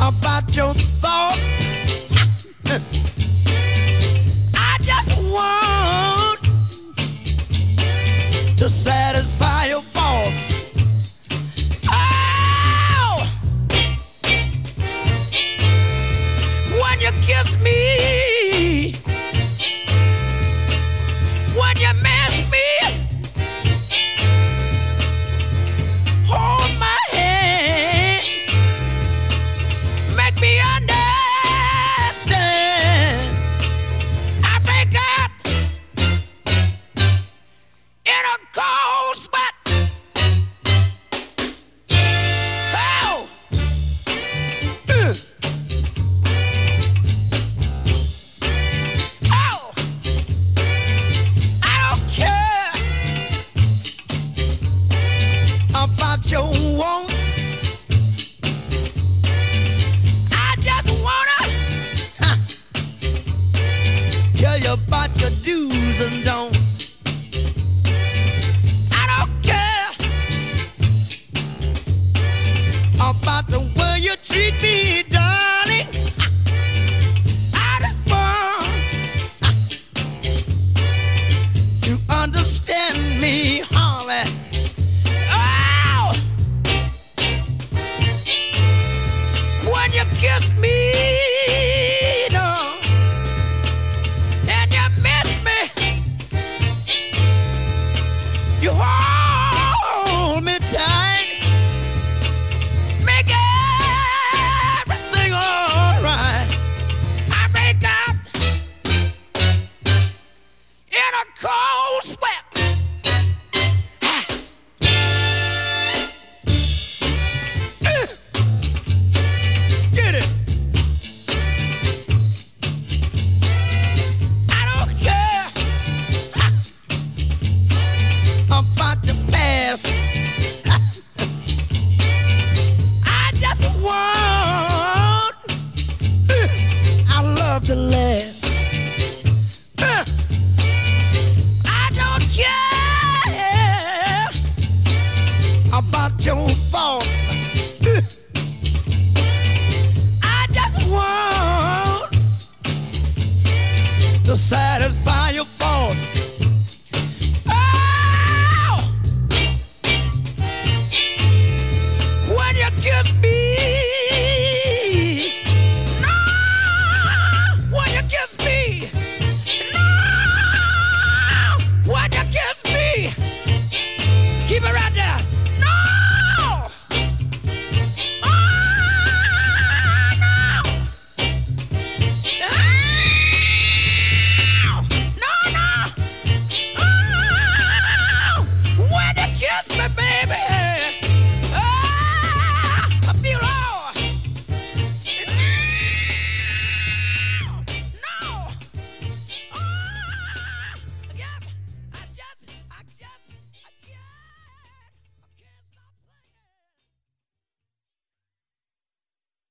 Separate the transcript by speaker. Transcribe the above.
Speaker 1: about your thoughts. I just want to satisfy your faults. Oh, when you kiss me, when you miss me, hold my hand, make me understand. I break out in a cold sweat. Oh, oh, I don't care about your wants. I just wanna tell you about your do's and don'ts. I don't care about the way you treat me, darling. I just want to understand me, Holly. Oh, when you kiss me, no, and you miss me, you hold me tight, make everything alright. I break out in a cold sweat. Get it? I don't care about the past. I just want our love to last. I don't care about your faults. I just want to satisfy